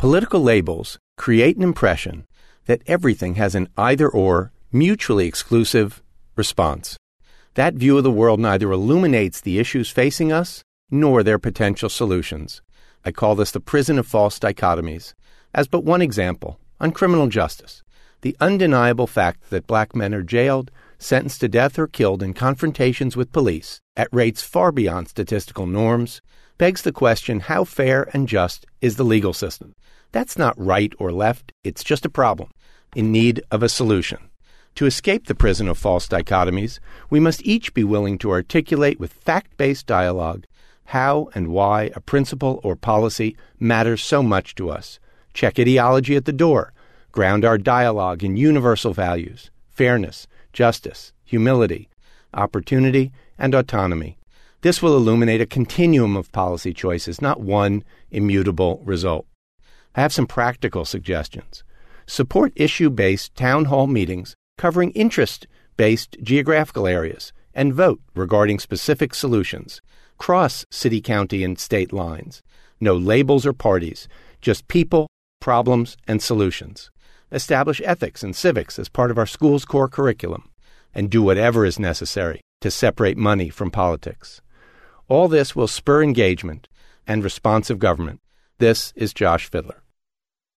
Political labels create an impression that everything has an either-or, mutually exclusive response. That view of the world neither illuminates the issues facing us nor their potential solutions. I call this the prison of false dichotomies. As but one example, on criminal justice, the undeniable fact that black men are jailed, sentenced to death, or killed in confrontations with police at rates far beyond statistical norms begs the question, how fair and just is the legal system? That's not right or left, it's just a problem in need of a solution. To escape the prison of false dichotomies, we must each be willing to articulate with fact-based dialogue how and why a principle or policy matters so much to us. Check ideology at the door. Ground our dialogue in universal values: fairness, justice, humility, opportunity, and autonomy. This will illuminate a continuum of policy choices, not one immutable result. I have some practical suggestions. Support issue-based town hall meetings covering interest-based geographical areas, and vote regarding specific solutions. Cross city, county, and state lines. No labels or parties, just people, problems, and solutions. Establish ethics and civics as part of our school's core curriculum, and do whatever is necessary to separate money from politics. All this will spur engagement and responsive government. This is Josh Fidler.